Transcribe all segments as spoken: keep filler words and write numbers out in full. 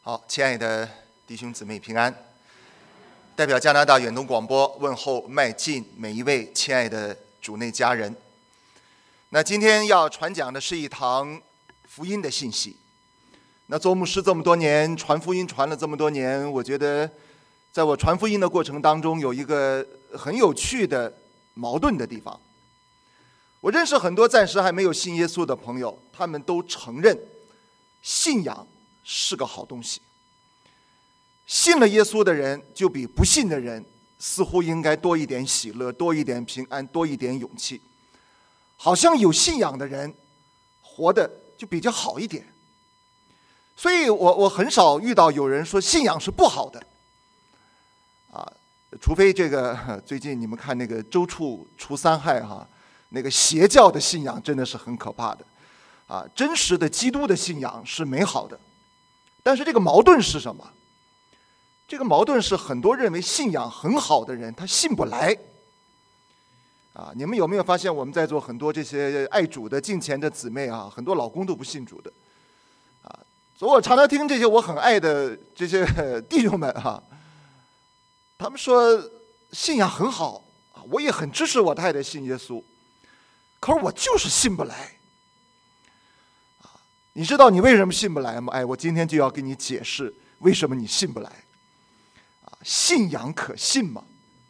好，亲爱的弟兄姊妹平安。代表加拿大远东广播问候迈进每一位亲爱的主内家人。那今天要传讲的是一堂福音的信息。那做牧师这么多年，传福音传了这么多年，我觉得在我传福音的过程当中，有一个很有趣的矛盾的地方。我认识很多暂时还没有信耶稣的朋友，他们都承认信仰是个好东西。信了耶稣的人就比不信的人似乎应该多一点喜乐，多一点平安，多一点勇气。好像有信仰的人活得就比较好一点。所以我我很少遇到有人说信仰是不好的啊，除非这个最近你们看那个周处除三害哈、啊，那个邪教的信仰真的是很可怕的啊，真实的基督的信仰是美好的。但是这个矛盾是什么？这个矛盾是很多认为信仰很好的人他信不来啊！你们有没有发现我们在座很多这些爱主的敬虔的姊妹啊，很多老公都不信主的啊。所以我常常听这些我很爱的这些弟兄们哈、啊，他们说信仰很好啊，我也很支持我太太信耶稣，可是我就是信不来啊！你知道你为什么信不来吗？哎，我今天就要给你解释为什么你信不来。信仰可信吗？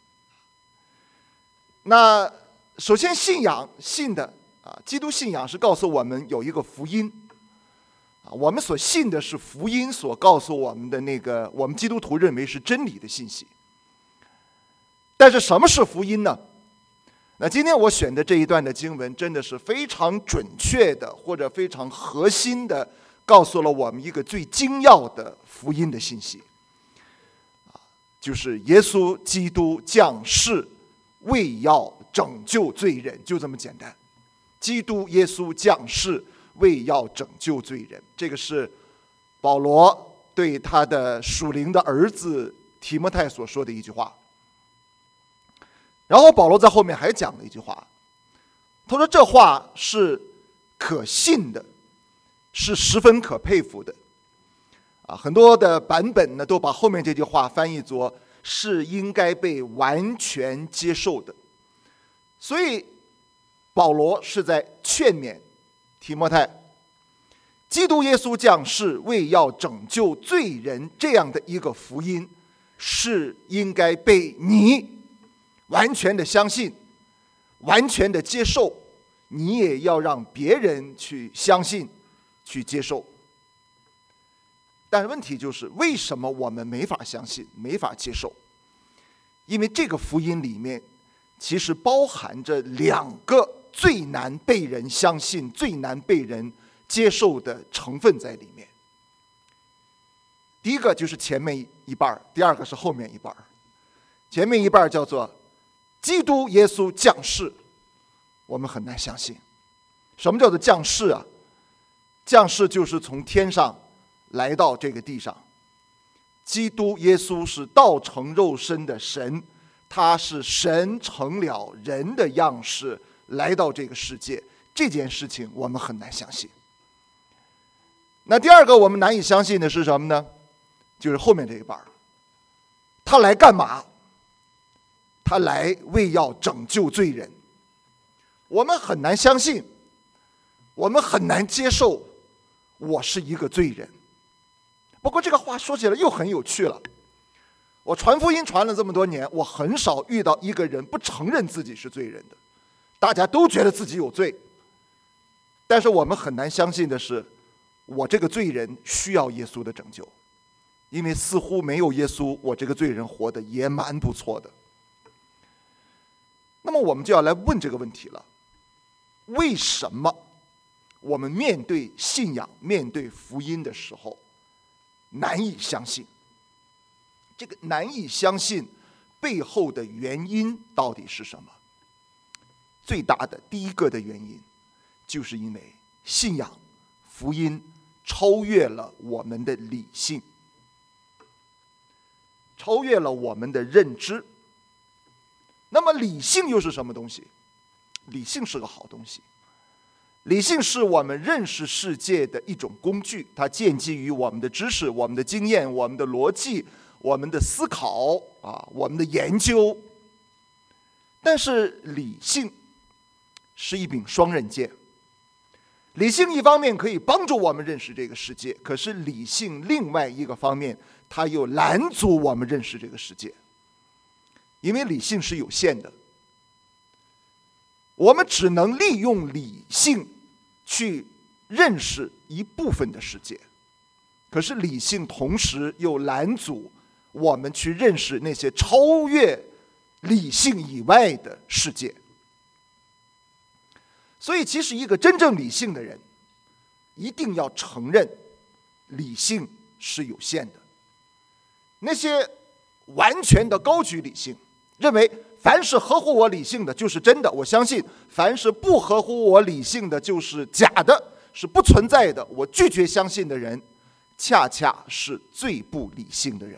那首先信仰信的啊，基督信仰是告诉我们有一个福音啊，我们所信的是福音所告诉我们的那个我们基督徒认为是真理的信息。但是什么是福音呢？那今天我选的这一段的经文真的是非常准确的，或者非常核心的告诉了我们一个最精要的福音的信息。就是耶稣基督降世为要拯救罪人，就这么简单。基督耶稣降世为要拯救罪人，这个是保罗对他的属灵的儿子提摩太所说的一句话。然后保罗在后面还讲了一句话，他说这话是可信的，是十分可佩服的。啊，很多的版本呢都把后面这句话翻译作是应该被完全接受的。所以保罗是在劝勉提摩太，基督耶稣降世为要拯救罪人这样的一个福音是应该被你完全的相信，完全的接受，你也要让别人去相信，去接受。但是问题就是为什么我们没法相信，没法接受？因为这个福音里面其实包含着两个最难被人相信、最难被人接受的成分在里面。第一个就是前面一半，第二个是后面一半。前面一半叫做基督耶稣降世，我们很难相信。什么叫做降世啊？降世就是从天上来到这个地上。基督耶稣是道成肉身的神，他是神成了人的样式来到这个世界，这件事情我们很难相信。那第二个我们难以相信的是什么呢？就是后面这一半，他来干嘛？他来为要拯救罪人。我们很难相信，我们很难接受我是一个罪人。不过这个话说起来又很有趣了。我传福音传了这么多年，我很少遇到一个人不承认自己是罪人的，大家都觉得自己有罪。但是我们很难相信的是，我这个罪人需要耶稣的拯救，因为似乎没有耶稣，我这个罪人活得也蛮不错的。那么我们就要来问这个问题了：为什么我们面对信仰、面对福音的时候难以相信？这个难以相信背后的原因到底是什么？最大的第一个的原因，就是因为信仰、福音超越了我们的理性，超越了我们的认知。那么理性又是什么东西？理性是个好东西， 理性是我们认识世界的一种工具，它建基于我们的知识、我们的经验、我们的逻辑、我们的思考啊，我们的研究。但是理性是一柄双刃剑，理性一方面可以帮助我们认识这个世界，可是理性另外一个方面，它又拦阻我们认识这个世界，因为理性是有限的，我们只能利用理性去认识一部分的世界，可是理性同时又拦阻我们去认识那些超越理性以外的世界。所以其实一个真正理性的人一定要承认理性是有限的。那些完全的高举理性，认为凡是合乎我理性的就是真的，我相信凡是不合乎我理性的就是假的，是不存在的，我拒绝相信的人，恰恰是最不理性的人。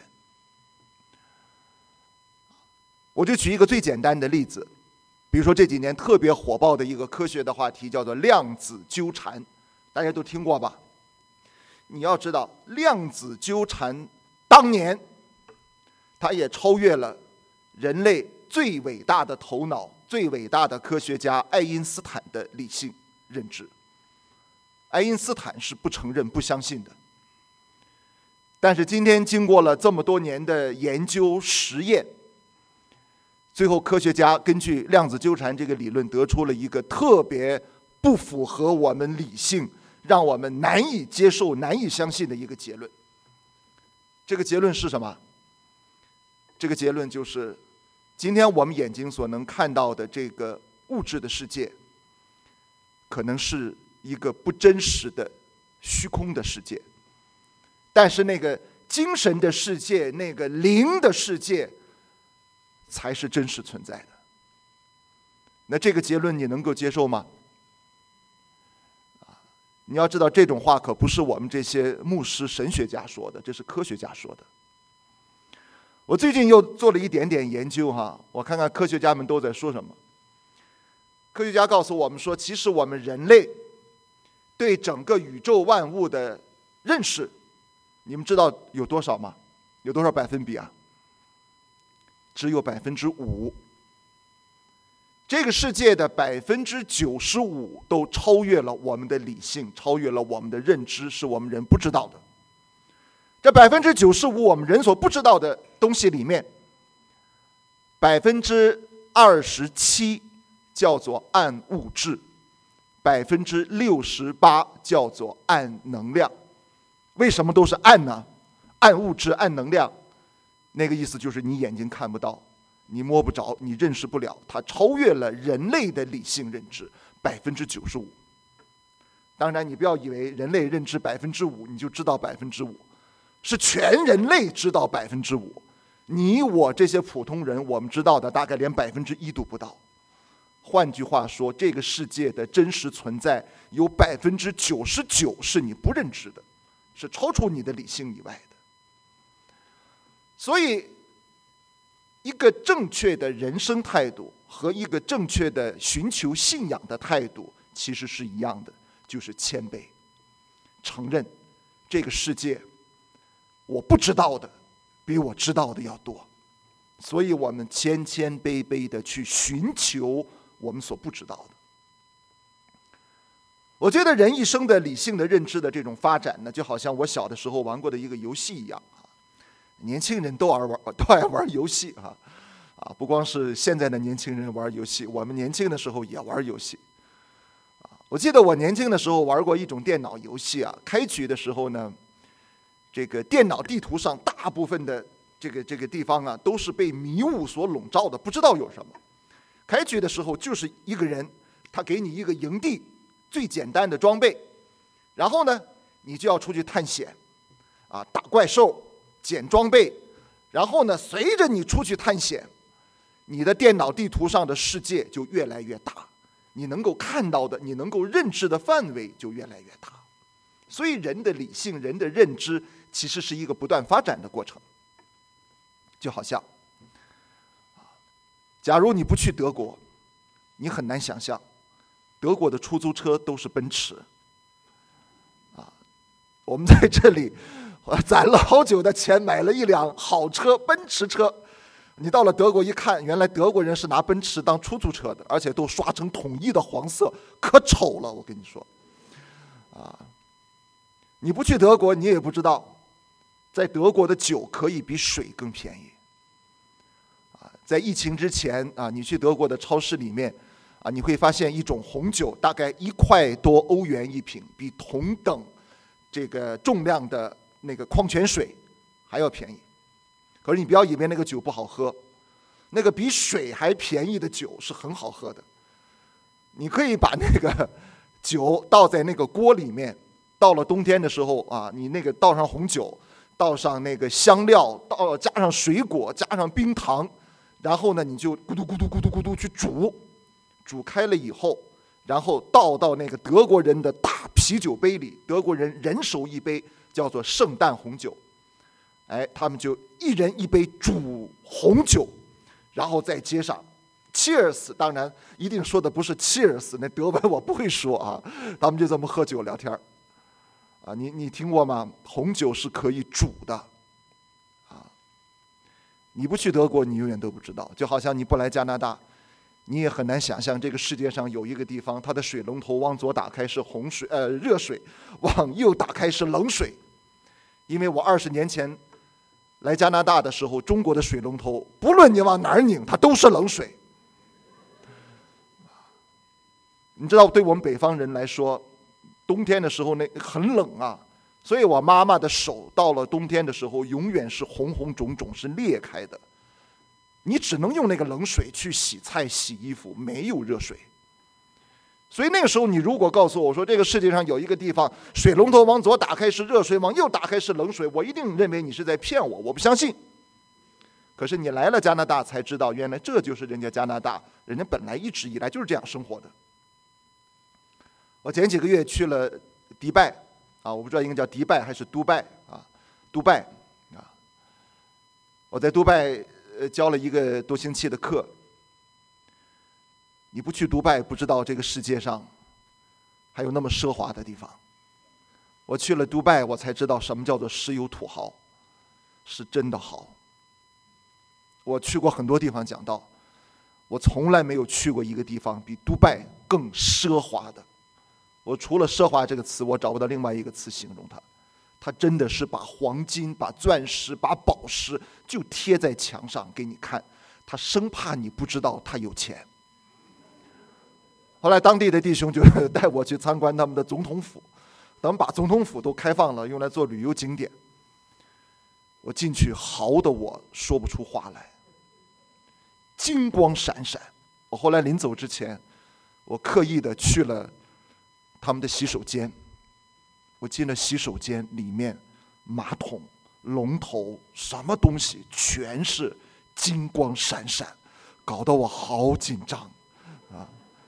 我就举一个最简单的例子，比如说这几年特别火爆的一个科学的话题，叫做量子纠缠，大家都听过吧？你要知道，量子纠缠当年它也超越了人类最伟大的头脑、最伟大的科学家爱因斯坦的理性认知。爱因斯坦是不承认、不相信的。但是今天经过了这么多年的研究实验，最后科学家根据量子纠缠这个理论得出了一个特别不符合我们理性，让我们难以接受、难以相信的一个结论。这个结论是什么？这个结论就是，今天我们眼睛所能看到的这个物质的世界，可能是一个不真实的虚空的世界，但是那个精神的世界，那个灵的世界，才是真实存在的。那这个结论你能够接受吗？你要知道，这种话可不是我们这些牧师神学家说的，这是科学家说的。我最近又做了一点点研究哈，我看看科学家们都在说什么。科学家告诉我们说，其实我们人类对整个宇宙万物的认识，你们知道有多少吗？有多少百分比啊？只有百分之五。这个世界的百分之九十五都超越了我们的理性，超越了我们的认知，是我们人不知道的。这百分之九十五我们人所不知道的东西里面，百分之二十七叫做暗物质，百分之六十八叫做暗能量。为什么都是暗呢？暗物质、暗能量，那个意思就是你眼睛看不到，你摸不着，你认识不了，它超越了人类的理性认知百分之九十五。当然，你不要以为人类认知百分之五你就知道百分之五，是全人类知道百分之五。你我这些普通人，我们知道的大概连百分之一都不到。换句话说，这个世界的真实存在有百分之九十九是你不认知的，是超出你的理性以外的。所以，一个正确的人生态度和一个正确的寻求信仰的态度其实是一样的，就是谦卑，承认这个世界我不知道的比我知道的要多，所以我们谦谦卑卑的去寻求我们所不知道的。我觉得人一生的理性的认知的这种发展呢，就好像我小的时候玩过的一个游戏一样。年轻人都爱玩，都爱玩游戏啊！啊，不光是现在的年轻人玩游戏，我们年轻的时候也玩游戏。啊，我记得我年轻的时候玩过一种电脑游戏啊，开局的时候呢，这个电脑地图上大部分的这个这个地方啊，都是被迷雾所笼罩的，不知道有什么。开局的时候就是一个人，他给你一个营地，最简单的装备，然后呢，你就要出去探险，啊，打怪兽。捡装备，然后呢，随着你出去探险，你的电脑地图上的世界就越来越大，你能够看到的、你能够认知的范围就越来越大。所以，人的理性、人的认知，其实是一个不断发展的过程。就好像，假如你不去德国，你很难想象， 德国的出租车都是奔驰。啊，我们在这里攒了好久的钱，买了一辆好车，奔驰车。你到了德国一看，原来德国人是拿奔驰当出租车的，而且都刷成统一的黄色，可丑了。我跟你说，啊，你不去德国，你也不知道，在德国的酒可以比水更便宜。啊，在疫情之前啊，你去德国的超市里面，啊，你会发现一种红酒大概一块多欧元一瓶，比同等这个重量的那个矿泉水还要便宜。可是你不要以为那个酒不好喝，那个比水还便宜的酒是很好喝的。你可以把那个酒倒在那个锅里面，到了冬天的时候啊，你那个倒上红酒，倒上那个香料，倒加上水果，加上冰糖，然后呢，你就咕嘟咕嘟咕嘟咕嘟去煮，煮开了以后，然后倒到那个德国人的大啤酒杯里，德国人人手一杯，叫做圣诞红酒。哎，他们就一人一杯煮红酒，然后再接上 cheers， 当然一定说的不是 cheers， 那德文我不会说啊，他们就这么喝酒聊天啊，你你听过吗？红酒是可以煮的啊，你不去德国，你永远都不知道。就好像你不来加拿大，你也很难想象这个世界上有一个地方，它的水龙头往左打开是红水，呃，热水，往右打开是冷水。因为我二十年前来加拿大的时候，中国的水龙头不论你往哪儿拧，它都是冷水。你知道，对我们北方人来说，冬天的时候那很冷啊，所以我妈妈的手到了冬天的时候，永远是红红肿肿，是裂开的。你只能用那个冷水去洗菜、洗衣服，没有热水。所以那个时候，你如果告诉我说这个世界上有一个地方水龙头往左打开是热水，往右打开是冷水，我一定认为你是在骗我，我不相信。可是你来了加拿大才知道，原来这就是人家加拿大，人家本来一直以来就是这样生活的。我前几个月去了迪拜啊，我不知道应该叫迪拜还是都拜啊，都拜啊，我在都拜呃教了一个多星期的课。你不去迪拜，不知道这个世界上还有那么奢华的地方。我去了迪拜，我才知道什么叫做石油土豪，是真的好。我去过很多地方讲道，我从来没有去过一个地方比迪拜更奢华的。我除了奢华这个词，我找不到另外一个词形容它。它真的是把黄金、把钻石、把宝石就贴在墙上给你看，他生怕你不知道他有钱。后来当地的弟兄就带我去参观他们的总统府，等把总统府都开放了，用来做旅游景点。我进去嚎得我说不出话来，金光闪闪。我后来临走之前，我刻意的去了他们的洗手间。我进了洗手间，里面马桶、龙头什么东西全是金光闪闪，搞得我好紧张啊！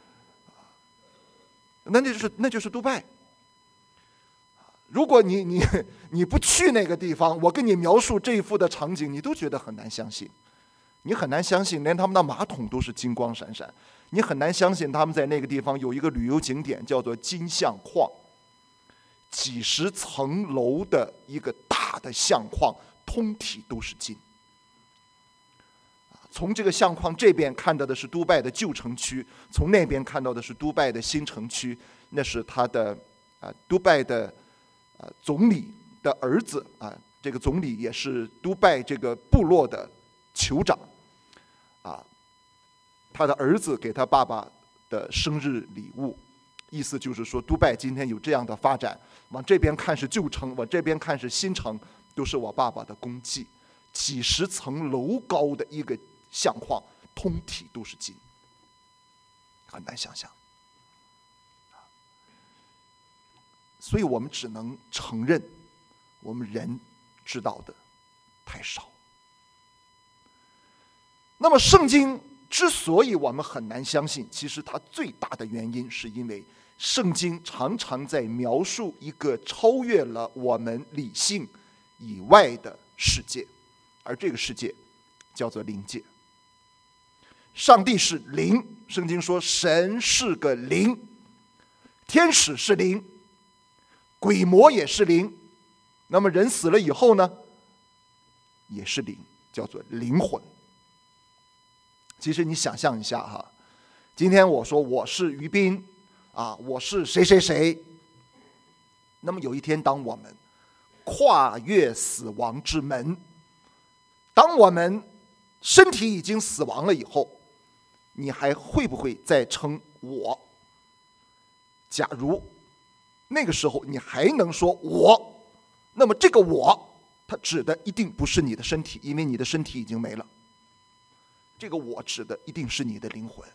那就是那就是杜拜。如果你你你不去那个地方，我跟你描述这一幅的场景，你都觉得很难相信。你很难相信，连他们的马桶都是金光闪闪。你很难相信他们在那个地方有一个旅游景点叫做金相框，几十层楼的一个大的相框，通体都是金。从这个相框这边看到的是杜拜的旧城区，从那边看到的是杜拜的新城区，那是他的啊、呃，杜拜的啊、呃、总理的儿子啊、呃，这个总理也是杜拜这个部落的酋长啊，他的儿子给他爸爸的生日礼物，意思就是说，杜拜今天有这样的发展，往这边看是旧城，往这边看是新城，都是我爸爸的功绩。几十层楼高的一个相框，通体都是金，很难想象。所以我们只能承认，我们人知道的太少。那么圣经之所以我们很难相信，其实它最大的原因是因为圣经常常在描述一个超越了我们理性以外的世界，而这个世界叫做灵界。上帝是灵，圣经说神是个灵天使是灵，鬼魔也是灵，那么人死了以后呢，也是灵，叫做灵魂。其实你想象一下哈，今天我说我是于斌啊，我是谁谁谁，那么有一天当我们跨越死亡之门，当我们身体已经死亡了以后，你还会不会再称我？假如那个时候你还能说我，那么这个我它指的一定不是你的身体，因为你的身体已经没了。这个我指的一定是你的灵魂。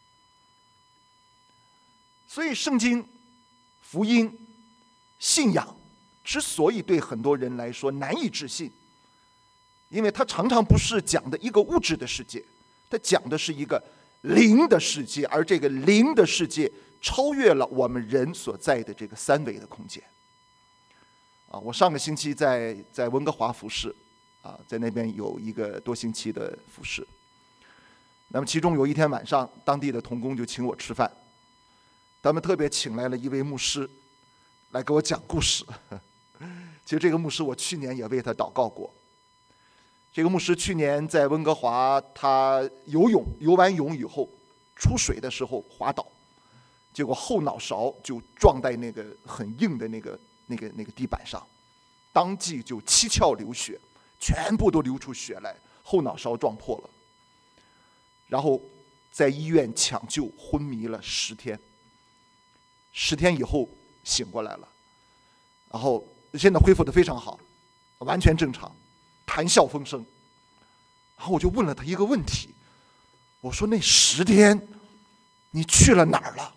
所以圣经、福音、信仰之所以对很多人来说难以置信，因为它常常不是讲的一个物质的世界，它讲的是一个灵的世界，而这个灵的世界超越了我们人所在的这个三维的空间。啊，我上个星期在在温哥华服侍，啊，在那边有一个多星期的服侍。那么其中有一天晚上，当地的同工就请我吃饭，他们特别请来了一位牧师来给我讲故事。其实这个牧师我去年也为他祷告过。这个牧师去年在温哥华，他游泳，游完泳以后出水的时候滑倒，结果后脑勺就撞在那个很硬的那个那个那个地板上，当即就七窍流血，全部都流出血来，后脑勺撞破了。然后在医院抢救，昏迷了十天。十天以后醒过来了，然后现在恢复得非常好，完全正常，谈笑风生。然后我就问了他一个问题，我说那十天你去了哪儿了？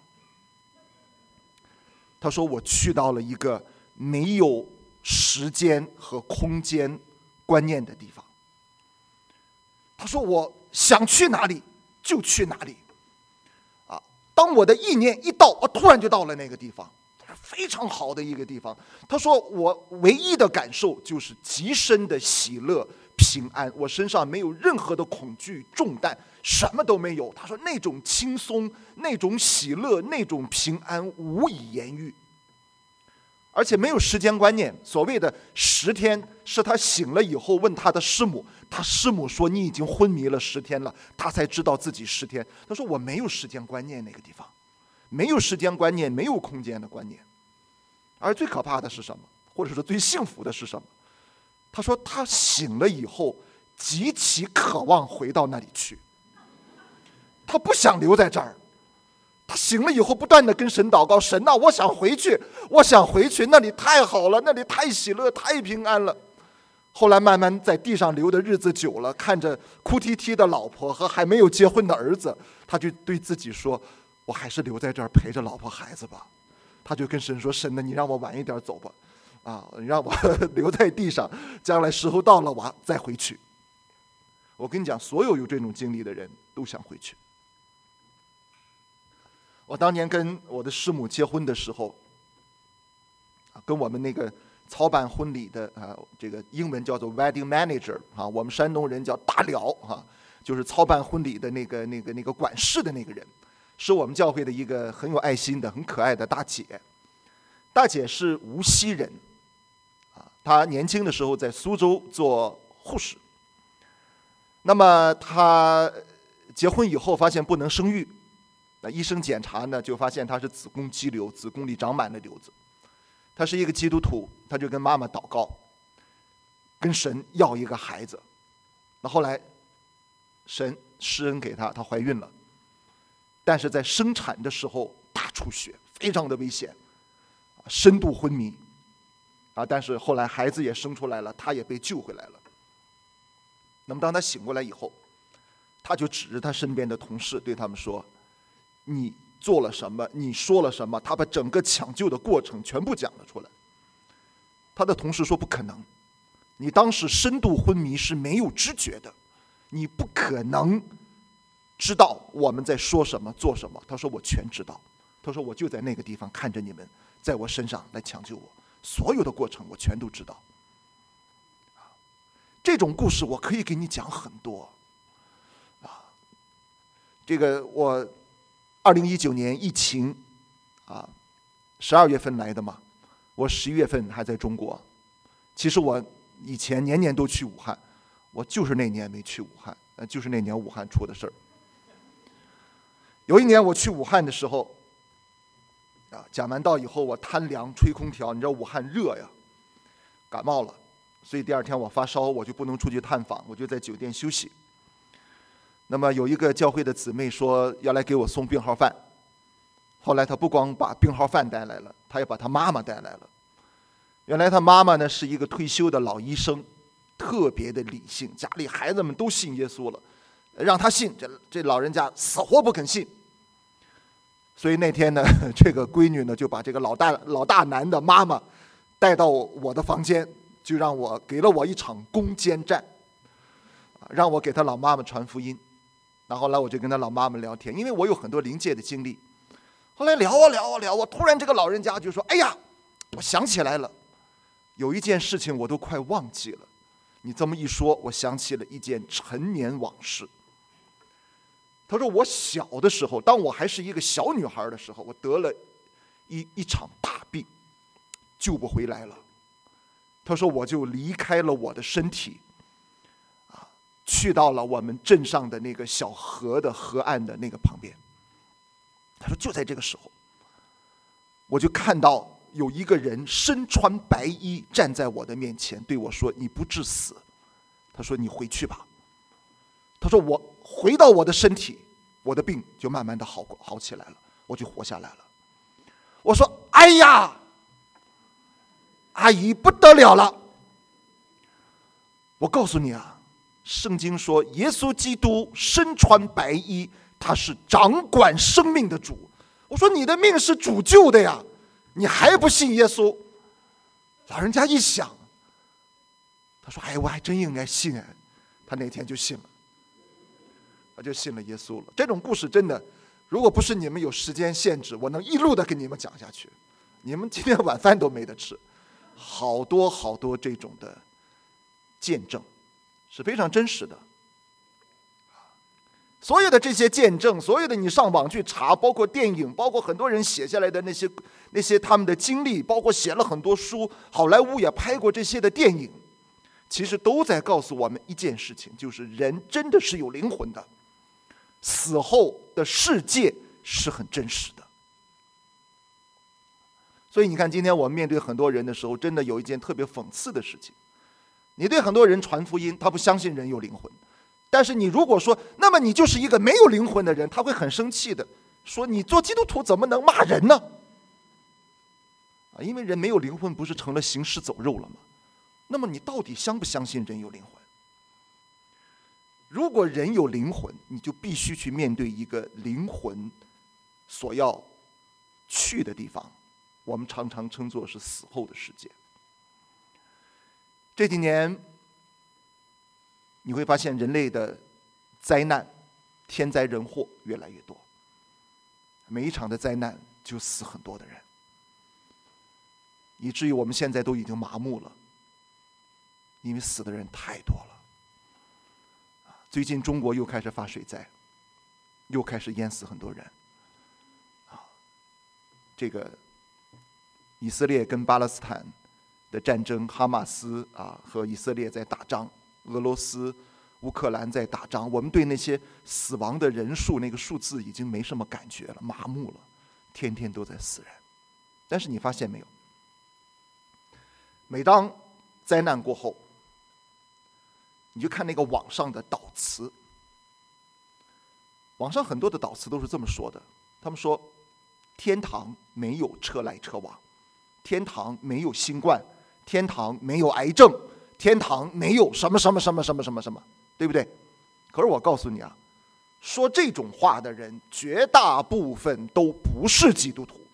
他说我去到了一个没有时间和空间观念的地方。他说我想去哪里就去哪里，啊，当我的意念一到，我突然就到了那个地方，非常好的一个地方。他说我唯一的感受就是极深的喜乐平安，我身上没有任何的恐惧重担，什么都没有。他说那种轻松，那种喜乐，那种平安无以言喻，而且没有时间观念。所谓的十天是他醒了以后问他的师母，他师母说你已经昏迷了十天了，他才知道自己十天。他说我没有时间观念，那个地方没有时间观念，没有空间的观念。而最可怕的是什么？或者说最幸福的是什么？他说他醒了以后极其渴望回到那里去，他不想留在这儿。他醒了以后不断地跟神祷告，神啊，我想回去，我想回去，那里太好了，那里太喜乐，太平安了。后来慢慢在地上留的日子久了，看着哭啼啼的老婆和还没有结婚的儿子，他就对自己说，我还是留在这儿陪着老婆孩子吧。他就跟神说，神呢，你让我晚一点走吧，啊，你让我留在地上，将来时候到了我再回去。我跟你讲，所有有这种经历的人都想回去。我当年跟我的师母结婚的时候，跟我们那个操办婚礼的啊，这个英文叫做 wedding manager 啊，我们山东人叫大辽啊，就是操办婚礼的那个那个那个管事的那个人，是我们教会的一个很有爱心的、很可爱的大姐。大姐是无锡人，啊，她年轻的时候在苏州做护士。那么她结婚以后发现不能生育。那医生检查呢，就发现他是子宫肌瘤，子宫里长满了瘤子。他是一个基督徒，他就跟妈妈祷告，跟神要一个孩子。那后来，神施恩给他，她怀孕了，但是在生产的时候大出血，非常的危险，深度昏迷。啊，但是后来孩子也生出来了，他也被救回来了。那么当他醒过来以后，他就指着他身边的同事对他们说，你做了什么？你说了什么？他把整个抢救的过程全部讲了出来。他的同事说不可能，你当时深度昏迷是没有知觉的，你不可能知道我们在说什么做什么。他说我全知道，他说我就在那个地方看着你们在我身上来抢救我，所有的过程我全都知道。这种故事我可以给你讲很多啊。这个我二零一九年疫情啊， 十二月份来的嘛，我十一月份还在中国。其实我以前年年都去武汉，我就是那年没去武汉，呃，就是那年武汉出的事儿。有一年我去武汉的时候，啊，讲完道以后我贪凉吹空调，你知道武汉热呀，感冒了，所以第二天我发烧，我就不能出去探访，我就在酒店休息。那么有一个教会的姊妹说要来给我送病号饭，后来她不光把病号饭带来了，她也把她妈妈带来了。原来她妈妈呢是一个退休的老医生，特别的理性，家里孩子们都信耶稣了，让她信，这这老人家死活不肯信。所以那天呢，这个闺女呢就把这个老大老大男的妈妈带到我的房间，就让我给了我一场攻坚战，让我给她老妈妈传福音。然后后来我就跟她老妈妈聊天，因为我有很多灵界的经历。后来聊啊聊啊聊，我突然这个老人家就说：“哎呀，我想起来了，有一件事情我都快忘记了。你这么一说，我想起了一件陈年往事。”他说：“我小的时候，当我还是一个小女孩的时候，我得了一一场大病，救不回来了。他说我就离开了我的身体，啊，去到了我们镇上的那个小河的河岸的那个旁边。他说就在这个时候，我就看到有一个人身穿白衣站在我的面前，对我说：‘你不致死。’他说你回去吧。他说我回到我的身体，我的病就慢慢的好好起来了，我就活下来了。我说：‘哎呀，阿姨不得了了！’我告诉你啊，圣经说耶稣基督身穿白衣，他是掌管生命的主。我说你的命是主救的呀，你还不信耶稣？老人家一想，他说：‘哎，我还真应该信哎。’他那天就信了，他就信了耶稣了。这种故事真的，如果不是你们有时间限制，我能一路的跟你们讲下去，你们今天晚饭都没得吃。好多好多这种的见证是非常真实的。所有的这些见证，所有的你上网去查，包括电影，包括很多人写下来的那些那些他们的经历，包括写了很多书，好莱坞也拍过这些的电影，其实都在告诉我们一件事情，就是人真的是有灵魂的，死后的世界是很真实的。所以你看，今天我们面对很多人的时候，真的有一件特别讽刺的事情。你对很多人传福音，他不相信人有灵魂，但是你如果说，那么你就是一个没有灵魂的人，他会很生气的说：“你做基督徒怎么能骂人呢？”啊，因为人没有灵魂，不是成了行尸走肉了吗？那么你到底相不相信人有灵魂？如果人有灵魂，你就必须去面对一个灵魂所要去的地方，我们常常称作是死后的世界。这几年你会发现人类的灾难、天灾人祸越来越多，每一场的灾难就死很多的人，以至于我们现在都已经麻木了，因为死的人太多了。最近中国又开始发水灾，又开始淹死很多人。啊，这个以色列跟巴勒斯坦的战争，哈马斯啊和以色列在打仗，俄罗斯、乌克兰在打仗，我们对那些死亡的人数那个数字已经没什么感觉了，麻木了，天天都在死人。但是你发现没有，每当灾难过后，你就看那个网上的祷词，网上很多的祷词都是这么说的，他们说天堂没有车来车往，天堂没有新冠，天堂没有癌症，天堂没有什么什么什么什么什么什么，对不对？可是我告诉你啊，说这种话的人绝大部分都不是基督徒。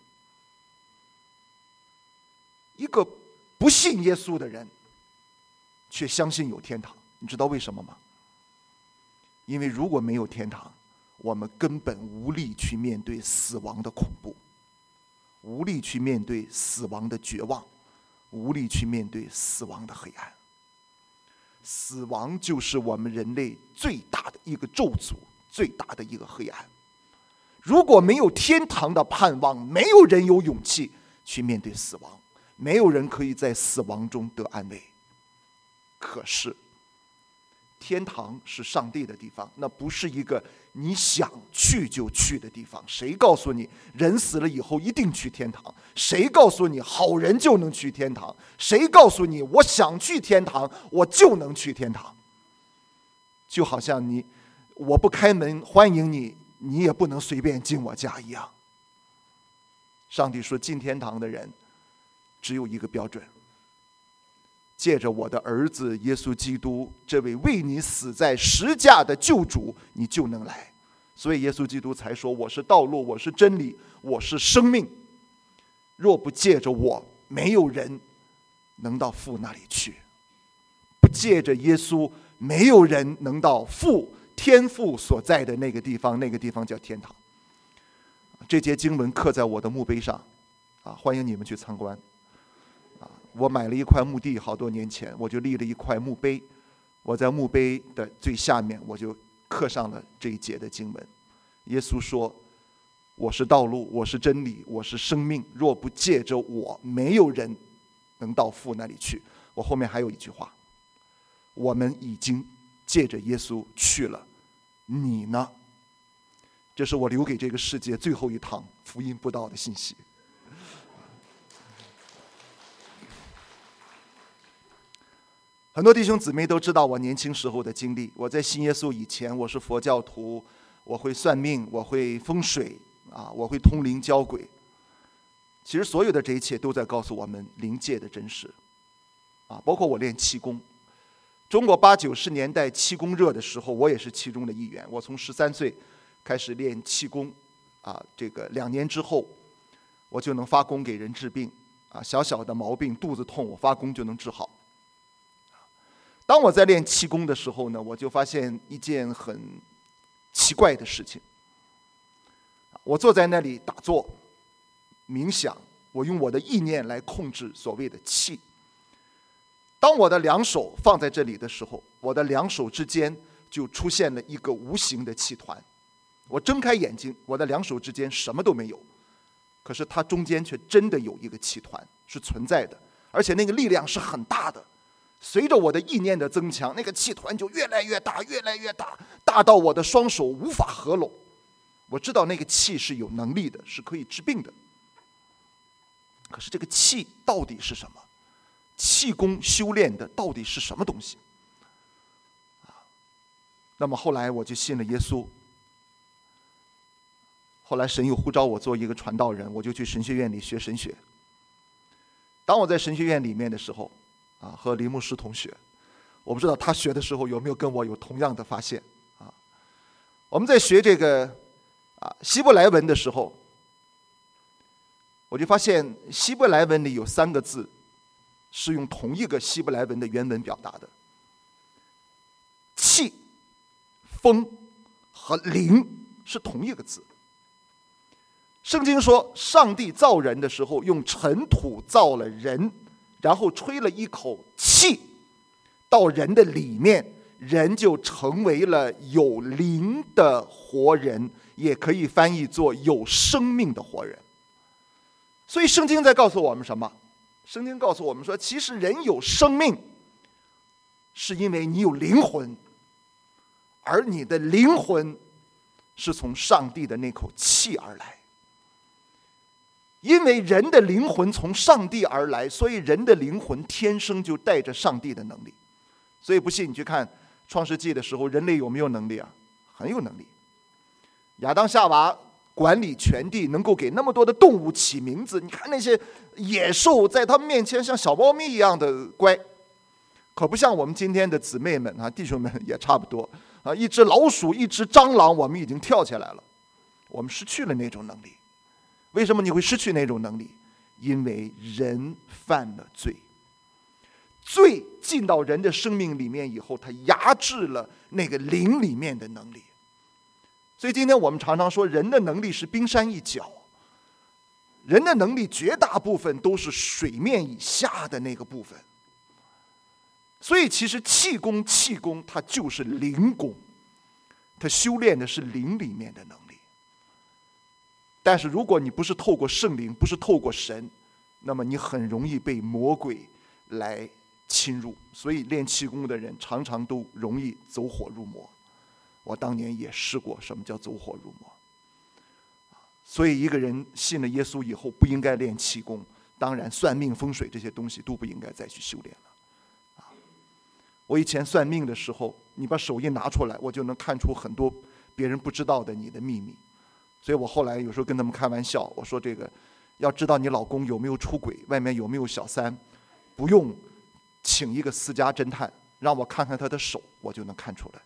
一个不信耶稣的人却相信有天堂，你知道为什么吗？因为如果没有天堂，我们根本无力去面对死亡的恐怖，无力去面对死亡的绝望，无力去面对死亡的黑暗。死亡就是我们人类最大的一个咒诅，最大的一个黑暗。如果没有天堂的盼望，没有人有勇气去面对死亡，没有人可以在死亡中得安慰。可是天堂是上帝的地方，那不是一个你想去就去的地方。谁告诉你人死了以后一定去天堂？谁告诉你好人就能去天堂？谁告诉你我想去天堂我就能去天堂？就好像你我不开门欢迎你，你也不能随便进我家一样。上帝说，进天堂的人只有一个标准，借着我的儿子耶稣基督，这位为你死在十架的救主，你就能来。所以耶稣基督才说，我是道路，我是真理，我是生命，若不借着我，没有人能到父那里去。不借着耶稣，没有人能到父天父所在的那个地方，那个地方叫天堂。这节经文刻在我的墓碑上，啊，欢迎你们去参观。啊，我买了一块墓地，好多年前我就立了一块墓碑，我在墓碑的最下面我就刻上了这一节的经文。耶稣说，我是道路，我是真理，我是生命，若不借着我，没有人能到父那里去。我后面还有一句话，我们已经借着耶稣去了，你呢？这是我留给这个世界最后一趟福音布道的信息。很多弟兄姊妹都知道我年轻时候的经历。我在信耶稣以前，我是佛教徒，我会算命，我会风水啊，我会通灵交鬼。其实所有的这一切都在告诉我们灵界的真实啊，包括我练气功。中国八九十年代气功热的时候，我也是其中的一员。我从十三岁开始练气功，啊，这个两年之后，我就能发功给人治病，啊，小小的毛病，肚子痛，我发功就能治好。当我在练气功的时候呢，我就发现一件很奇怪的事情。我坐在那里打坐、冥想，我用我的意念来控制所谓的气。当我的两手放在这里的时候，我的两手之间就出现了一个无形的气团。我睁开眼睛，我的两手之间什么都没有，可是它中间却真的有一个气团是存在的，而且那个力量是很大的。随着我的意念的增强，那个气团就越来越大，越来越大，大到我的双手无法合拢。我知道那个气是有能力的，是可以治病的。可是这个气到底是什么？气功修炼的到底是什么东西？那么后来我就信了耶稣。后来神又呼召我做一个传道人，我就去神学院里学神学。当我在神学院里面的时候，啊，和林牧师同学，我不知道他学的时候有没有跟我有同样的发现啊。我们在学这个啊希伯来文的时候，我就发现希伯来文里有三个字是用同一个希伯来文的原文表达的：气、风和灵是同一个字。圣经说，上帝造人的时候用尘土造了人，然后吹了一口气到人的里面，人就成为了有灵的活人，也可以翻译作有生命的活人。所以圣经在告诉我们什么？圣经告诉我们说，其实人有生命是因为你有灵魂，而你的灵魂是从上帝的那口气而来。因为人的灵魂从上帝而来，所以人的灵魂天生就带着上帝的能力。所以不信你去看创世纪的时候，人类有没有能力啊？很有能力。亚当夏娃管理全地，能够给那么多的动物起名字。你看那些野兽在他们面前像小猫咪一样的乖，可不像我们今天的姊妹们啊，弟兄们也差不多啊。一只老鼠，一只蟑螂，我们已经跳起来了，我们失去了那种能力。为什么你会失去那种能力？因为人犯了罪，罪进到人的生命里面以后，它压制了那个灵里面的能力。所以今天我们常常说，人的能力是冰山一角，人的能力绝大部分都是水面以下的那个部分。所以其实气功气功它就是灵功，它修炼的是灵里面的能力。但是如果你不是透过圣灵，不是透过神， 那么你很容易被魔鬼来侵入，所以练气功的人常常都容易走火入魔。我当年也试过什么叫走火入魔。所以一个人信了耶稣以后不应该练气功，当然算命风水这些东西都不应该再去修炼了。我以前算命的时候，你把手一拿出来，我就能看出很多别人不知道的你的秘密。所以我后来有时候跟他们开玩笑，我说这个要知道你老公有没有出轨，外面有没有小三，不用请一个私家侦探，让我看看他的手，我就能看出来。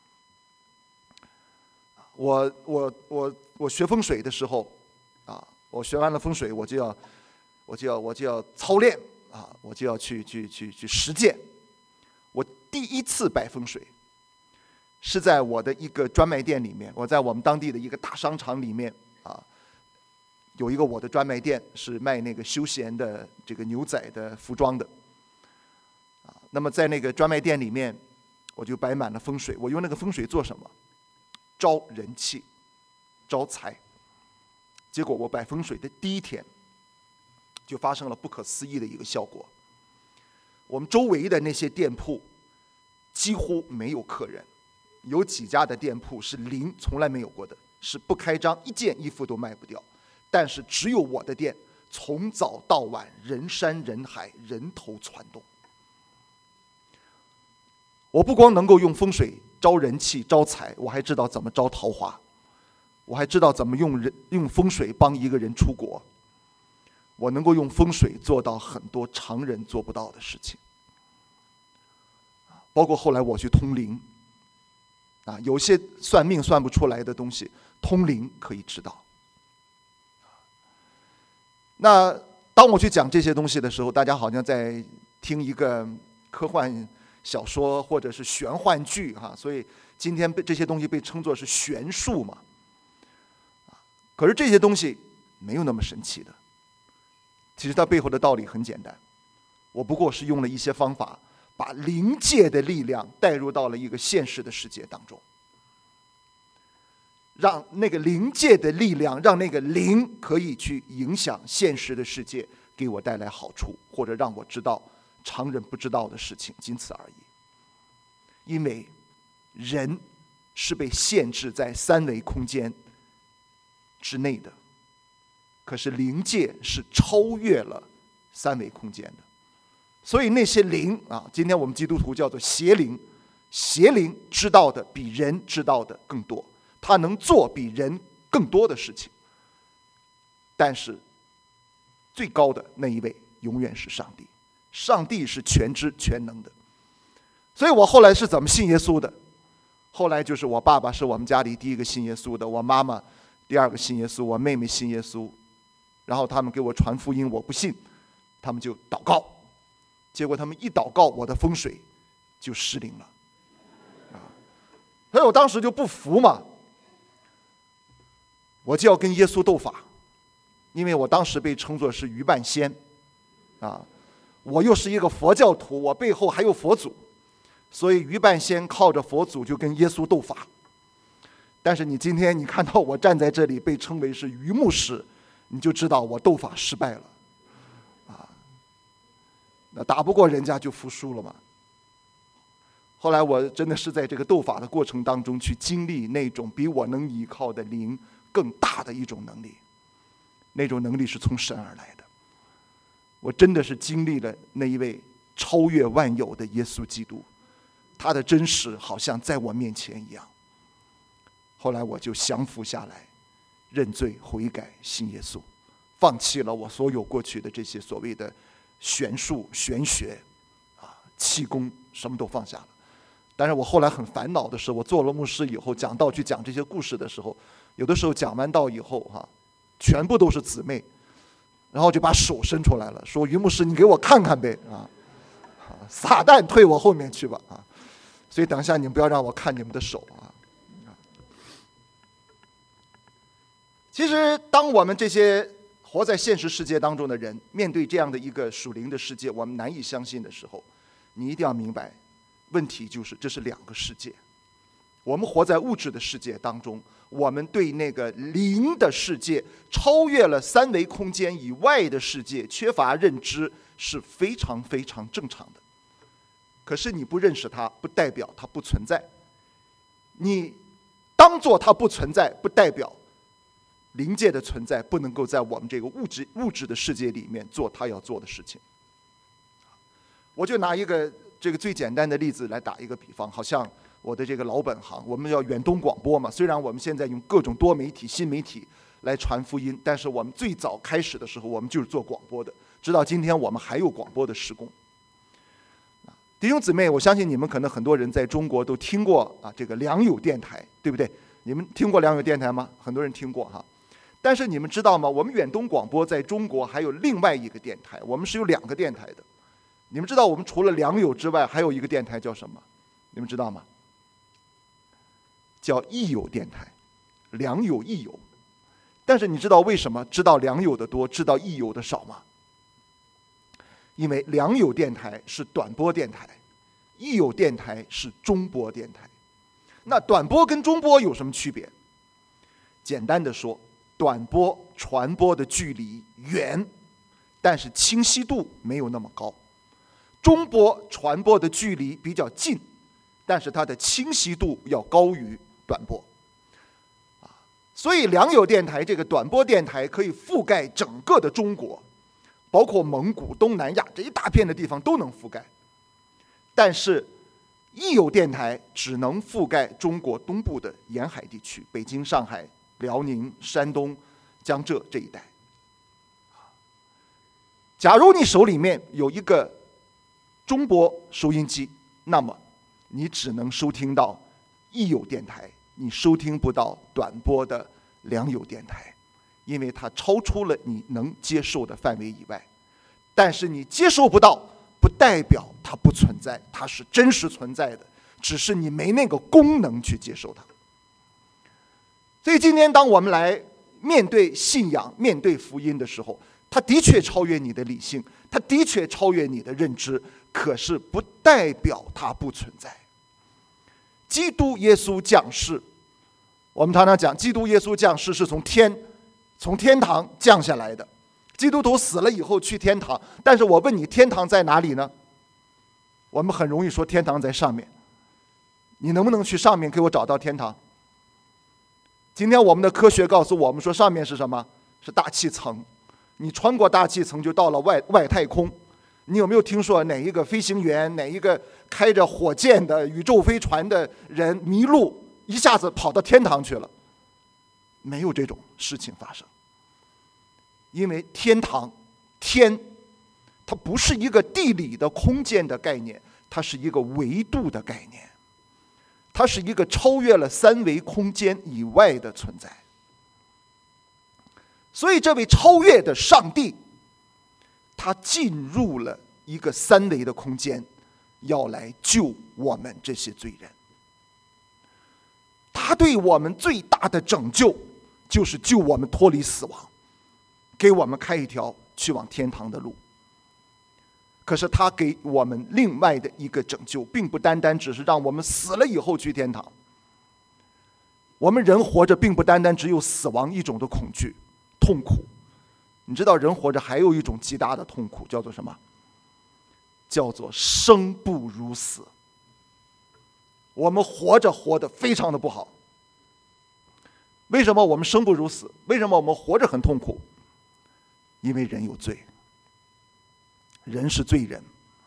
我我我我学风水的时候，啊，我学完了风水，我就要我就要我就要操练啊，我就要去去去去实践。我第一次摆风水，是在我的一个专卖店里面，我在我们当地的一个大商场里面啊，有一个我的专卖店是卖那个休闲的这个牛仔的服装的，啊，那么在那个专卖店里面，我就摆满了风水。我用那个风水做什么？招人气，招财。结果我摆风水的第一天，就发生了不可思议的一个效果。我们周围的那些店铺几乎没有客人，有几家的店铺是零，从来没有过的，是不开张，一件衣服都卖不掉。但是只有我的店，从早到晚人山人海，人头攒动。我不光能够用风水招人气招财，我还知道怎么招桃花，我还知道怎么用人用风水帮一个人出国。我能够用风水做到很多常人做不到的事情，包括后来我去通灵啊，有些算命算不出来的东西，通灵可以知道。那当我去讲这些东西的时候，大家好像在听一个科幻小说或者是玄幻剧哈，所以今天被这些东西被称作是玄术嘛。可是这些东西没有那么神奇的，其实它背后的道理很简单，我不过是用了一些方法，把灵界的力量带入到了一个现实的世界当中，让那个灵界的力量，让那个灵可以去影响现实的世界，给我带来好处，或者让我知道常人不知道的事情，仅此而已。因为人是被限制在三维空间之内的，可是灵界是超越了三维空间的。所以那些灵啊，今天我们基督徒叫做邪灵，邪灵知道的比人知道的更多，他能做比人更多的事情。但是最高的那一位永远是上帝，上帝是全知全能的。所以我后来是怎么信耶稣的？后来就是我爸爸是我们家里第一个信耶稣的，我妈妈第二个信耶稣，我妹妹信耶稣，然后他们给我传福音，我不信，他们就祷告，结果他们一祷告，我的风水就失灵了啊！所以我当时就不服嘛，我就要跟耶稣斗法，因为我当时被称作是鱼半仙啊，我又是一个佛教徒，我背后还有佛祖，所以鱼半仙靠着佛祖就跟耶稣斗法。但是你今天你看到我站在这里被称为是鱼牧师，你就知道我斗法失败了啊，那打不过人家就服输了嘛。后来我真的是在这个斗法的过程当中去经历那种比我能依靠的灵更大的一种能力，那种能力是从神而来的。我真的是经历了那一位超越万有的耶稣基督，他的真实好像在我面前一样。后来我就降服下来，认罪悔改，信耶稣，放弃了我所有过去的这些所谓的玄术玄学啊，气功什么都放下了。但是我后来很烦恼的是，我做了牧师以后，讲道去讲这些故事的时候，有的时候讲完道以后哈、啊，全部都是姊妹，然后就把手伸出来了，说于牧师你给我看看呗啊，撒旦退我后面去吧啊！所以等一下你们不要让我看你们的手啊。其实当我们这些活在现实世界当中的人，面对这样的一个属灵的世界，我们难以相信的时候，你一定要明白，问题就是这是两个世界， 我们活在物质的世界当中，我们对那个灵的世界，超越了三维空间以外的世界缺乏认知，是非常非常正常的。可是你不认识它，不代表它不存在。你当作它不存在，不代表灵界的存在不能够在我们这个物质物质的世界里面做它要做的事情。我就拿一个这个最简单的例子来打一个比方，好像我的这个老本行，我们叫远东广播嘛。虽然我们现在用各种多媒体、新媒体来传福音，但是我们最早开始的时候，我们就是做广播的。直到今天，我们还有广播的事工。弟兄姊妹，我相信你们可能很多人在中国都听过啊，这个良友电台，对不对？你们听过良友电台吗？很多人听过哈。但是你们知道吗？我们远东广播在中国还有另外一个电台，我们是有两个电台的。你们知道我们除了良友之外，还有一个电台叫什么？你们知道吗？叫益友电台，良友益友。但是你知道为什么知道良友的多，知道益友的少吗？因为良友电台是短波电台，益友电台是中波电台。那短波跟中波有什么区别？简单的说，短波传播的距离远，但是清晰度没有那么高；中波传播的距离比较近，但是它的清晰度要高于短波。所以良友电台这个短波电台可以覆盖整个的中国，包括蒙古、东南亚这一大片的地方都能覆盖。但是益友电台只能覆盖中国东部的沿海地区，北京、上海、辽宁、山东、江浙这一带。假如你手里面有一个中波收音机，那么你只能收听到益友电台，你收听不到短波的良友电台，因为它超出了你能接受的范围以外。但是你接受不到，不代表它不存在，它是真实存在的，只是你没那个功能去接受它。所以今天当我们来面对信仰、面对福音的时候，它的确超越你的理性，它的确超越你的认知，可是不代表它不存在。基督耶稣降世，我们常常讲，基督耶稣降世是从天从天堂降下来的。基督徒死了以后去天堂，但是我问你，天堂在哪里呢？我们很容易说天堂在上面。你能不能去上面给我找到天堂？今天我们的科学告诉我们说，上面是什么？是大气层。你穿过大气层就到了外外太空。你有没有听说哪一个飞行员，哪一个开着火箭的宇宙飞船的人迷路，一下子跑到天堂去了？没有这种事情发生。因为天堂，天，它不是一个地理的空间的概念，它是一个维度的概念，它是一个超越了三维空间以外的存在。所以这位超越的上帝，他进入了一个三维的空间，要来救我们这些罪人。他对我们最大的拯救，就是救我们脱离死亡，给我们开一条去往天堂的路。可是他给我们另外的一个拯救，并不单单只是让我们死了以后去天堂。我们人活着并不单单只有死亡一种的恐惧痛苦，你知道人活着还有一种极大的痛苦，叫做什么？叫做生不如死。我们活着活得非常的不好。为什么我们生不如死？为什么我们活着很痛苦？因为人有罪，人是罪人。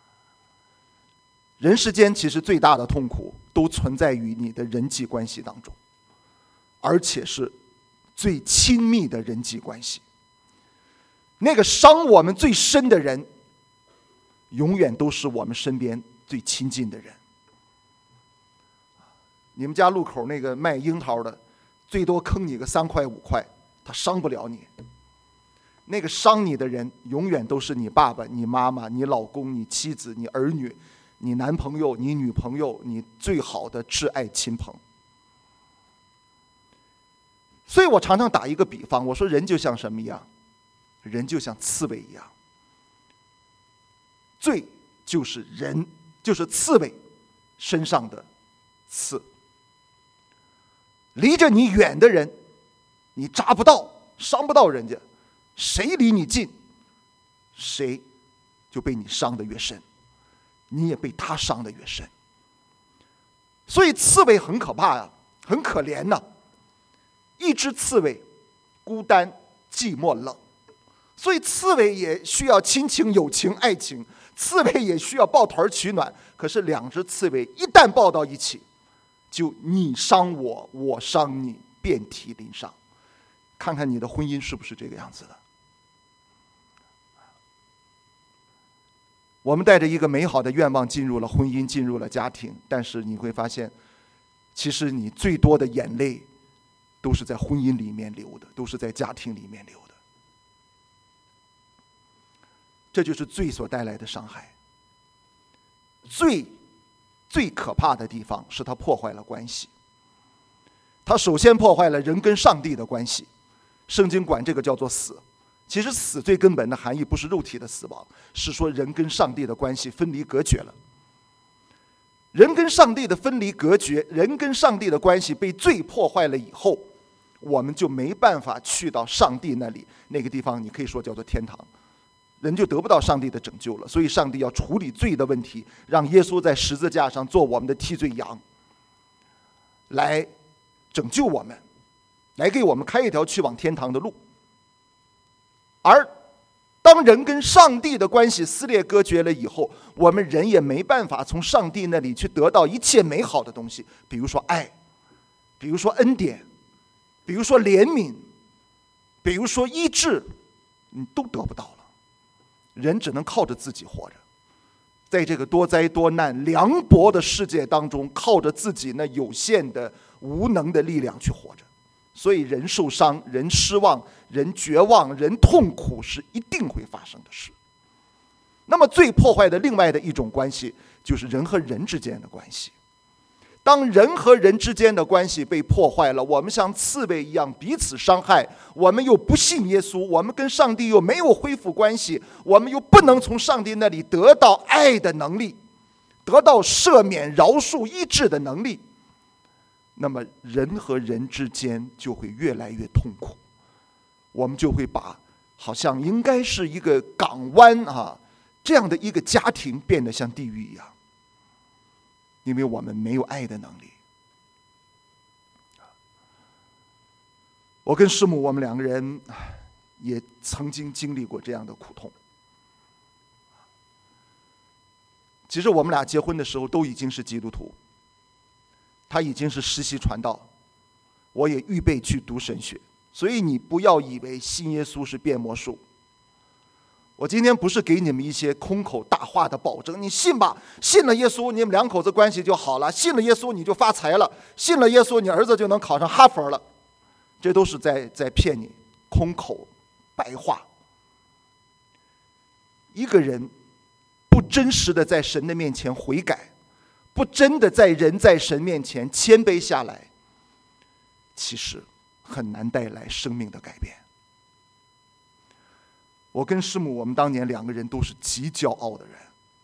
人世间其实最大的痛苦都存在于你的人际关系当中，而且是最亲密的人际关系。那个伤我们最深的人，永远都是我们身边最亲近的人。你们家路口那个卖樱桃的，最多坑你个三块五块，他伤不了你。那个伤你的人，永远都是你爸爸、你妈妈、你老公、你妻子、你儿女、你男朋友、你女朋友、你最好的挚爱亲朋。所以我常常打一个比方，我说人就像什么一样？人就像刺猬一样。罪就是人，就是刺猬身上的刺。 离着你远的人，你扎不到，伤不到人家；谁离你近，谁就被你伤得越深，你也被他伤得越深。所以刺猬很可怕呀，很可怜呐。一只刺猬孤单寂寞冷，所以刺猬也需要亲情友情爱情，刺猬也需要抱团取暖。可是两只刺猬一旦抱到一起，就你伤我，我伤你，遍体鳞伤。看看你的婚姻是不是这个样子的？我们带着一个美好的愿望进入了婚姻，进入了家庭，但是你会发现，其实你最多的眼泪都是在婚姻里面流的，都是在家庭里面流的。这就是罪所带来的伤害。罪最可怕的地方是它破坏了关系。它首先破坏了人跟上帝的关系，圣经管这个叫做死。其实死最根本的含义不是肉体的死亡，是说人跟上帝的关系分离隔绝了。人跟上帝的分离隔绝，人跟上帝的关系被罪破坏了以后，我们就没办法去到上帝那里，那个地方你可以说叫做天堂，人就得不到上帝的拯救了。所以上帝要处理罪的问题，让耶稣在十字架上做我们的替罪羊，来拯救我们，来给我们开一条去往天堂的路。而当人跟上帝的关系撕裂割绝了以后，我们人也没办法从上帝那里去得到一切美好的东西，比如说爱，比如说恩典，比如说怜悯，比如说医治，你都得不到了。人只能靠着自己活着，在这个多灾多难凉薄的世界当中，靠着自己那有限的无能的力量去活着。所以人受伤，人失望，人绝望，人痛苦是一定会发生的事。那么最破坏的另外的一种关系，就是人和人之间的关系。当人和人之间的关系被破坏了，我们像刺猬一样彼此伤害，我们又不信耶稣，我们跟上帝又没有恢复关系，我们又不能从上帝那里得到爱的能力，得到赦免、饶恕、医治的能力，那么人和人之间就会越来越痛苦。我们就会把好像应该是一个港湾啊这样的一个家庭变得像地狱一样，因为我们没有爱的能力。我跟师母，我们两个人也曾经经历过这样的苦痛。其实我们俩结婚的时候都已经是基督徒，他已经是实习传道，我也预备去读神学。所以你不要以为信耶稣是变魔术。我今天不是给你们一些空口大话的保证，你信吧，信了耶稣你们两口子关系就好了，信了耶稣你就发财了，信了耶稣你儿子就能考上哈佛了，这都是在在骗你，空口白话。一个人不真实的在神的面前悔改，不真的在人在神面前谦卑下来，其实很难带来生命的改变。我跟师母，我们当年两个人都是极骄傲的人。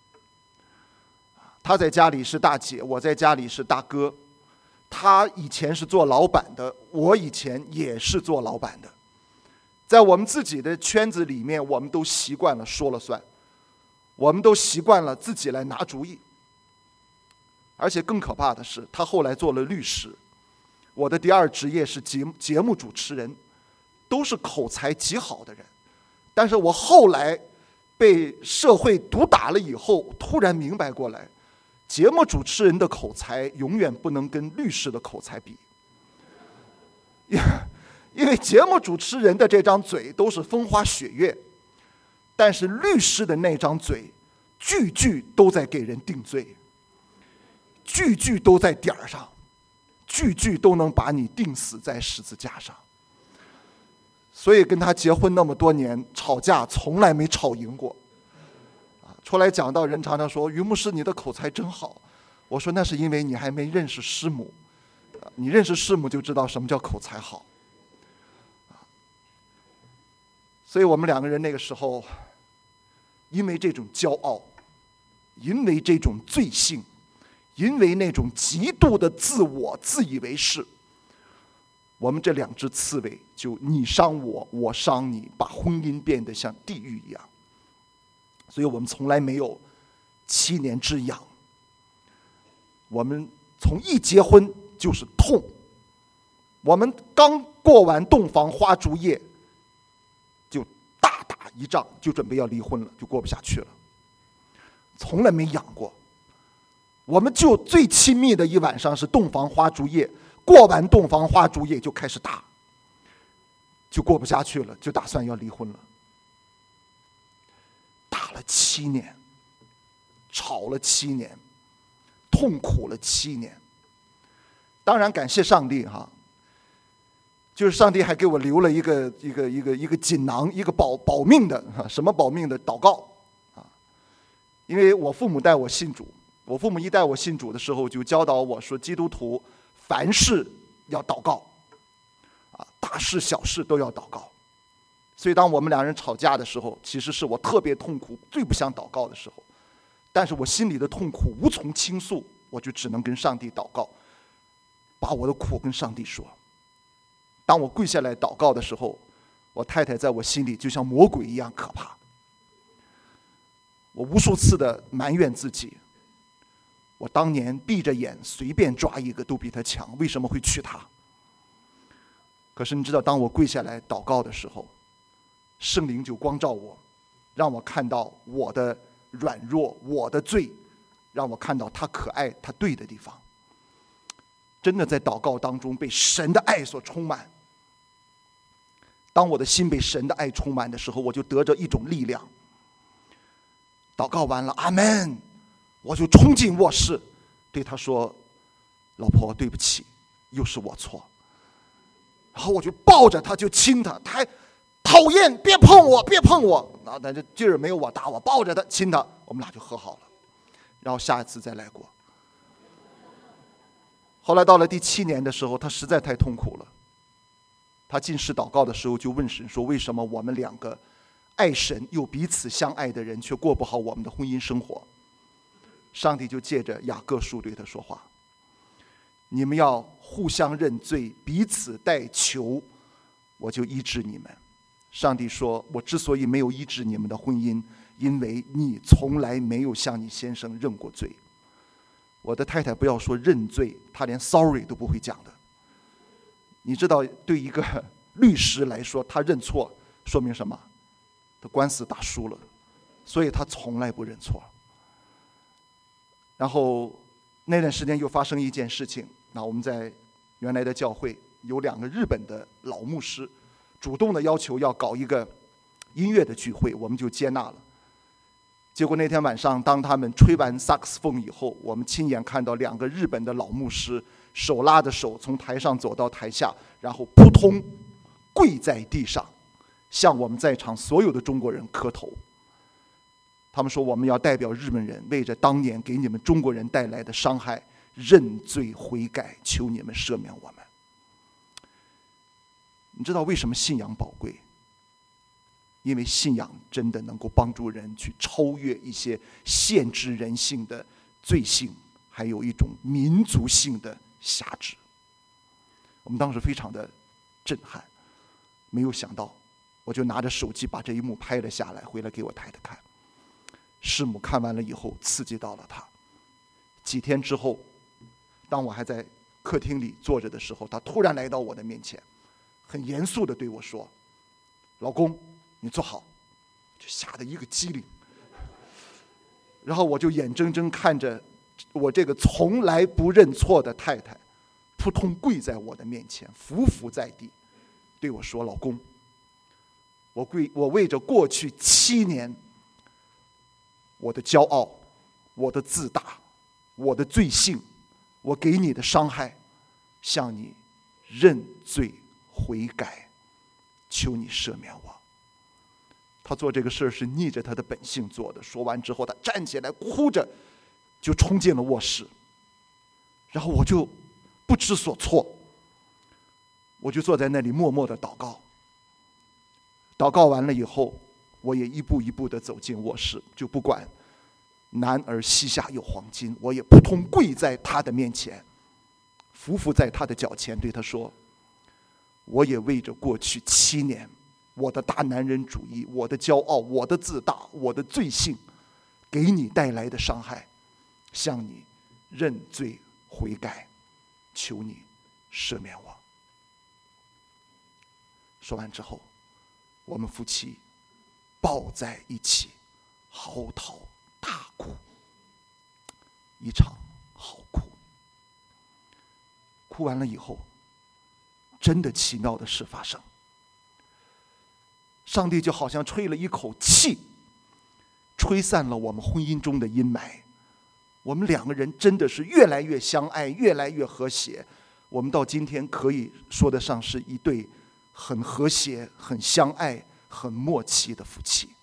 她在家里是大姐，我在家里是大哥。她以前是做老板的，我以前也是做老板的。在我们自己的圈子里面，我们都习惯了说了算，我们都习惯了自己来拿主意。而且更可怕的是，她后来做了律师。我的第二职业是节目节目主持人，都是口才极好的人。但是我后来被社会毒打了以后，突然明白过来，节目主持人的口才永远不能跟律师的口才比。因为节目主持人的这张嘴都是风花雪月，但是律师的那张嘴句句都在给人定罪，句句都在点儿上，句句都能把你钉死在十字架上。所以跟他结婚那么多年，吵架从来没吵赢过。出来讲道，人常常说于牧师你的口才真好，我说那是因为你还没认识师母，你认识师母就知道什么叫口才好。所以我们两个人那个时候因为这种骄傲，因为这种罪性，因为那种极度的自我自以为是， 我们这两只刺猬就你伤我，我伤你，把婚姻变得像地狱一样。所以我们从来没有七年之痒。我们从一结婚就是痛。我们刚过完洞房花烛夜，就大打一仗，就准备要离婚了，就过不下去了。从来没痒过。我们就最亲密的一晚上是洞房花烛夜，过完洞房花烛夜就开始打，就过不下去了，就打算要离婚了。打了七年，吵了七年，痛苦了七年。当然感谢上帝哈，就是上帝还给我留了一个一个一个一个锦囊，一个保保命的哈，什么保命的祷告啊？因为我父母带我信主，我父母一带我信主的时候，就教导我说，基督徒凡事要祷告，啊，大事小事都要祷告。所以当我们两人吵架的时候，其实是我特别痛苦、最不想祷告的时候。但是我心里的痛苦无从倾诉，我就只能跟上帝祷告，把我的苦跟上帝说。当我跪下来祷告的时候，我太太在我心里就像魔鬼一样可怕。我无数次的埋怨自己，我当年闭着眼随便抓一个都比他强，为什么会娶她？可是你知道，当我跪下来祷告的时候，圣灵就光照我，让我看到我的软弱，我的罪，让我看到他可爱他对的地方。真的在祷告当中被神的爱所充满。当我的心被神的爱充满的时候，我就得着一种力量。祷告完了，阿们，我就冲进卧室对他说，老婆对不起，又是我错。然后我就抱着他就亲他，他还讨厌，别碰我，别碰我。然后但这劲儿没有我大，我抱着他亲他，我们俩就和好了。然后下一次再来过。后来到了第七年的时候，他实在太痛苦了。他进食祷告的时候就问神说，为什么我们两个爱神又彼此相爱的人却过不好我们的婚姻生活？上帝就借着雅各书对他说话，你们要互相认罪，彼此代求，我就医治你们。上帝说，我之所以没有医治你们的婚姻，因为你从来没有向你先生认过罪。我的太太不要说认罪，她连 sorry 都不会讲的。你知道，对一个律师来说，他认错说明什么？他官司打输了，所以他从来不认错。然后那段时间又发生一件事情，那我们在原来的教会有两个日本的老牧师主动的要求要搞一个音乐的聚会，我们就接纳了。结果那天晚上，当他们吹完萨克斯风以后，我们亲眼看到两个日本的老牧师手拉着手从台上走到台下，然后扑通跪在地上，向我们在场所有的中国人磕头。他们说，我们要代表日本人为着当年给你们中国人带来的伤害认罪悔改，求你们赦免我们。你知道为什么信仰宝贵？因为信仰真的能够帮助人去超越一些限制人性的罪性，还有一种民族性的辖制。我们当时非常的震撼，没有想到，我就拿着手机把这一幕拍了下来，回来给我太太看。师母看完了以后，刺激到了她。几天之后，当我还在客厅里坐着的时候，她突然来到我的面前，很严肃地对我说，老公，你坐好。就吓得一个机灵。然后我就眼睁睁看着我这个从来不认错的太太扑通跪在我的面前，伏伏在地对我说，老公，我跪我为着过去七年我的骄傲，我的自大，我的罪性，我给你的伤害，向你认罪悔改，求你赦免我。他做这个事儿是逆着他的本性做的。说完之后，他站起来哭着就冲进了卧室。然后我就不知所措，我就坐在那里默默的祷告。祷告完了以后，我也一步一步的走进卧室，就不管男儿膝下有黄金，我也扑通跪在他的面前，伏伏在他的脚前，对他说， 我也为着过去七年我的大男人主义、我的骄傲、我的自大、我的罪性给你带来的伤害，向你认罪悔改，求你赦免我。说完之后，我们夫妻抱在一起嚎啕大哭，一场好哭。哭完了以后，真的奇妙的事发生，上帝就好像吹了一口气，吹散了我们婚姻中的阴霾。我们两个人真的是越来越相爱，越来越和谐。我们到今天可以说得上是一对很和谐、很相爱、很默契的夫妻。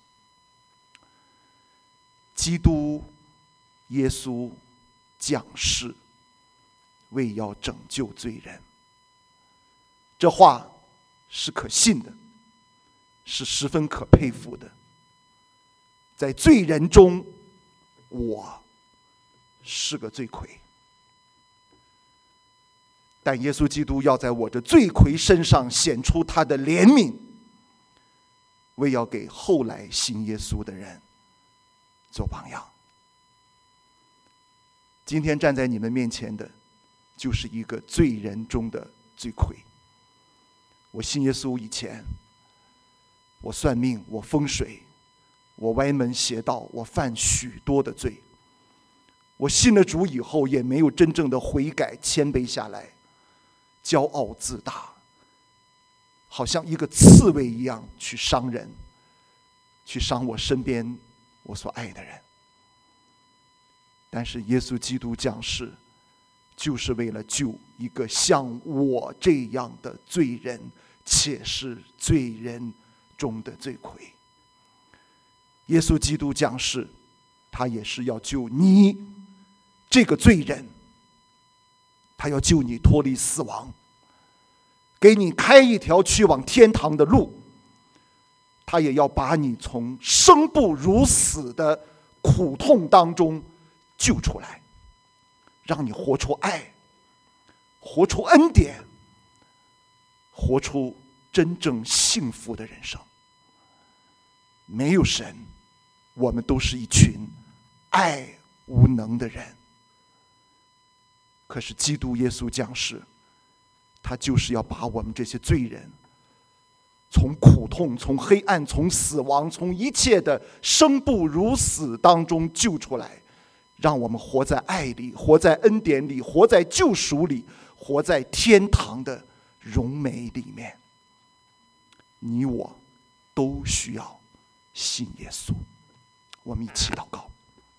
基督耶稣降世，为要拯救罪人。这话是可信的，是十分可佩服的。在罪人中，我是个罪魁，但耶稣基督要在我这罪魁身上显出他的怜悯，为要给后来信耶稣的人做榜样。今天站在你们面前的，就是一个罪人中的罪魁。我信耶稣以前，我算命，我风水，我歪门邪道，我犯许多的罪。我信了主以后，也没有真正的悔改谦卑下来，骄傲自大，好像一个刺猬一样去伤人，去伤我身边我所爱的人。但是耶稣基督降世，就是为了救一个像我这样的罪人，且是罪人中的罪魁。耶稣基督降世，他也是要救你这个罪人，他要救你脱离死亡，给你开一条去往天堂的路。他也要把你从生不如死的苦痛当中救出来，让你活出爱，活出恩典，活出真正幸福的人生。没有神，我们都是一群爱无能的人。可是基督耶稣降世，他就是要把我们这些罪人从苦痛、从黑暗、从死亡、从一切的生不如死当中救出来，让我们活在爱里，活在恩典里，活在救赎里，活在天堂的荣美里面。你我都需要信耶稣。我们一起祷告。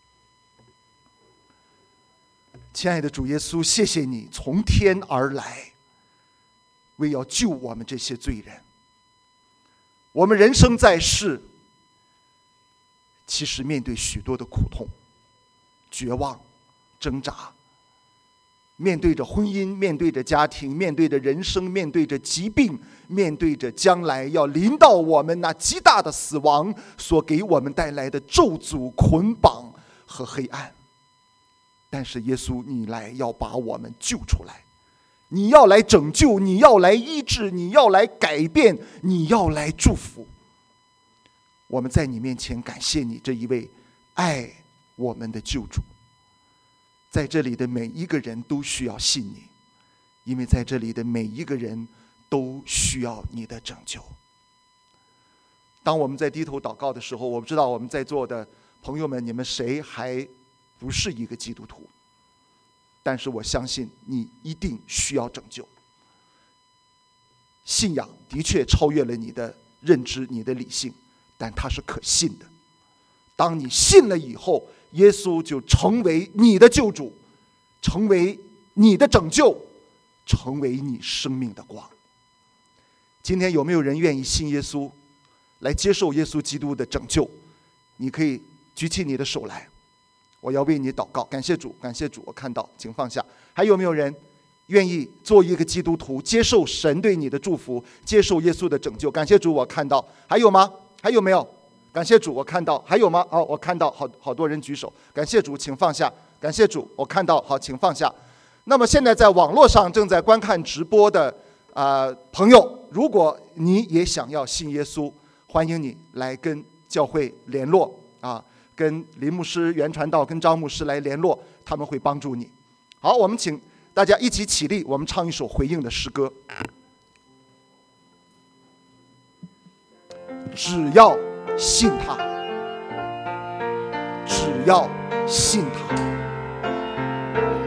亲爱的主耶稣，谢谢你从天而来，为要救我们这些罪人。我们人生在世，其实面对许多的苦痛、绝望、挣扎，面对着婚姻，面对着家庭，面对着人生，面对着疾病，面对着将来要临到我们那极大的死亡所给我们带来的咒诅、捆绑和黑暗。但是耶稣，你来要把我们救出来，你要来拯救，你要来医治，你要来改变，你要来祝福。我们在你面前感谢你这一位爱我们的救主。在这里的每一个人都需要信你，因为在这里的每一个人都需要你的拯救。当我们在低头祷告的时候，我不知道我们在座的朋友们，你们谁还不是一个基督徒，但是我相信你一定需要拯救。信仰的确超越了你的认知、你的理性，但它是可信的。当你信了以后，耶稣就成为你的救主，成为你的拯救，成为你生命的光。今天有没有人愿意信耶稣，来接受耶稣基督的拯救？你可以举起你的手来，我要为你祷告。感谢主，感谢主，我看到，请放下。还有没有人愿意做一个基督徒，接受神对你的祝福，接受耶稣的拯救？感谢主，我看到。还有吗？还有没有？感谢主，我看到。还有吗？哦，我看到好好多人举手。感谢主，请放下。感谢主，我看到。好，请放下。那么现在在网络上正在观看直播的啊、呃、朋友， 如果你也想要信耶稣，欢迎你来跟教会联络啊，跟林牧师、袁传道、跟张牧师来联络，他们会帮助你。好，我们请大家一起起立，我们唱一首回应的诗歌。只要信他，只要信他。